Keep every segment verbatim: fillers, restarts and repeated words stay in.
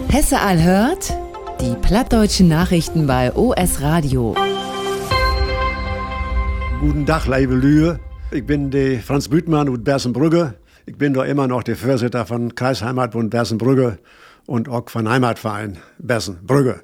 Hesse all hört, die plattdeutschen Nachrichten bei O S Radio. Guten Tag, liebe Lühe. Ich bin der Franz Büttmann aus Bersenbrügge. Ich bin da immer noch der Vorsitzende von Kreisheimatbund Bersenbrügge und auch von Heimatverein Bersenbrügge.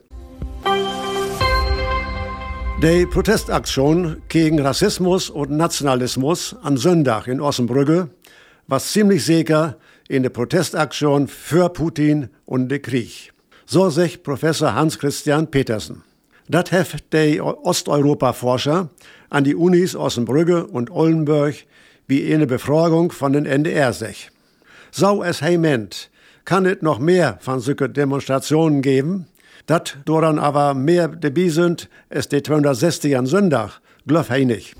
Die Protestaktion gegen Rassismus und Nationalismus am Sonntag in Ossenbrügge war ziemlich sicher in der Protestaktion für Putin und den Krieg. So sagt Professor Hans-Christian Petersen. Das heft die Osteuropa-Forscher an die Unis Ossenbrügge und Oldenburg wie eine Befragung von den N D R sech. So es heiment, kann es noch mehr von solchen Demonstrationen geben, dat daran aber mehr dabei sind, als die zweihundertsechzig an Sonntag, glaub ich nicht.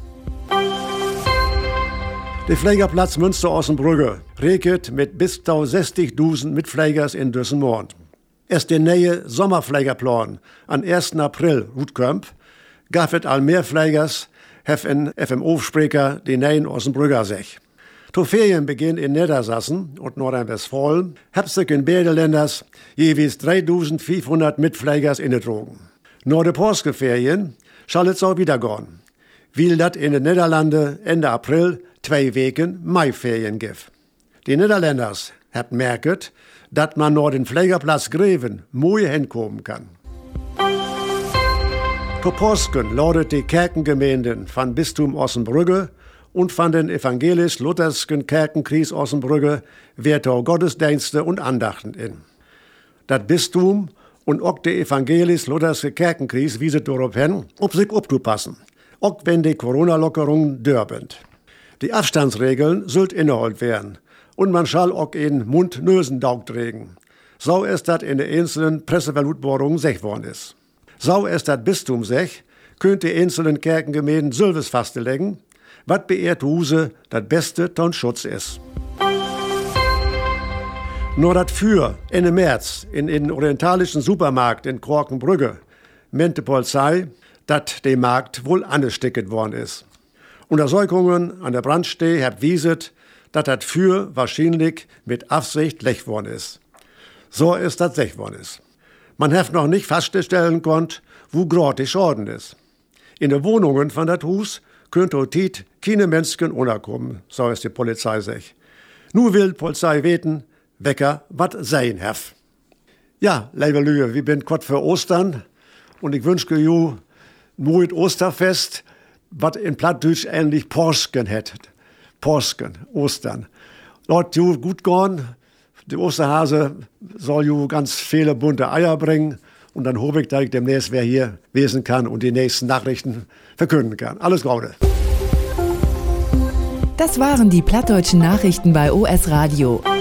Der Pflegerplatz Münster-Ossenbrügge rechnet mit bis zu sechzigtausend Mitpflegers in diesem Monat. Erst der neue Sommerpflegerplan an ersten April rutkommt, gab es all mehr Pflegers, hef in F M O-Sprecher die neuen Ossenbrügger sech. To Ferienbeginn in Niedersachsen und Nordrhein-Westfalen hab sich in beide Länders jeweils dreitausendfünfhundert Mitpflegers innetrogen. Nach de Påskeferien schall es auch wieder gehen, weil dat in den Niederlanden Ende April zwei Wochen Maiferien gibt. Die Niederländers hab merket, dat man nach den Pflegerplatz Greven mooi hinkommen kann. To Påsken ladet die Kerkengemeinden von Bistum Ossenbrügge und von den evangelisch-lutherschen Kerkenkreis Ossenbrügge wehrtau Gottesdienste und Andachten in. Das Bistum und auch der evangelisch-luthersche Kerkenkreis wieset darauf hin, ob sich aufzupassen, auch wenn die Corona-Lockerungen dörbend. Die Abstandsregeln sollt inneholt werden und man schall auch in Mund-Nösen-Daug trägen. So ist das in den einzelnen Presseverlautbarungen sech worden ist. So ist das Bistum sech, könnt die einzelnen Kerkengemeinden Sylves fastlegen, wat beehrt Huse dat Beste ton Schutz ist. Nur dat für Ende März in den orientalischen Supermarkt in Korkenbrügge meinte Polizei, dat der Markt wohl angesteckt worden ist. Untersuchungen an der Brandstelle hab wieset, dat dat für wahrscheinlich mit Absicht lech worden ist. So ist dat sech worden ist. Man heft noch nicht feststellen konnt, wo grad die Schaden ist. In den Wohnungen von dat Hus könnt otit keine Menschen unterkommen, so ist die Polizei sech. Nu will Polizei weten, wecker wat sein hef. Ja, liebe Lüge, wir bin kurz für Ostern und ich wünsche ju ein Osterfest, wat in Plattdeutsch ähnlich Påsken hättet. Påsken, Ostern. Dort ju gut gehen, der Osterhase soll ju ganz viele bunte Eier bringen und dann hoffe ich, dass ich demnächst wer hier lesen kann und die nächsten Nachrichten verkünden kann. Alles Gute. Das waren die plattdeutschen Nachrichten bei O S Radio.